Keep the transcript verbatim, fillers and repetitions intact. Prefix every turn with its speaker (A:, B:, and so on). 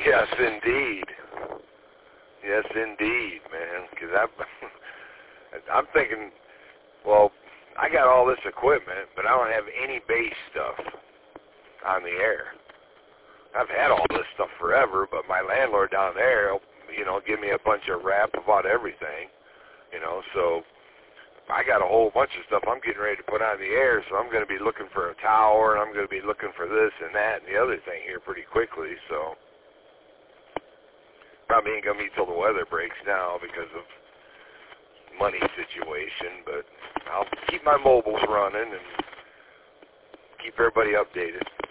A: Yes, indeed. Yes, indeed, man. Because I'm, I'm thinking, well, I got all this equipment, but I don't have any bass stuff on the air. I've had all this stuff forever, but my landlord down there, you know, give me a bunch of rap about everything, you know, so I got a whole bunch of stuff I'm getting ready to put on the air, so I'm going to be looking for a tower, and I'm going to be looking for this and that and the other thing here pretty quickly, so probably ain't going to be till the weather breaks now because of money situation, but I'll keep my mobiles running and keep everybody updated.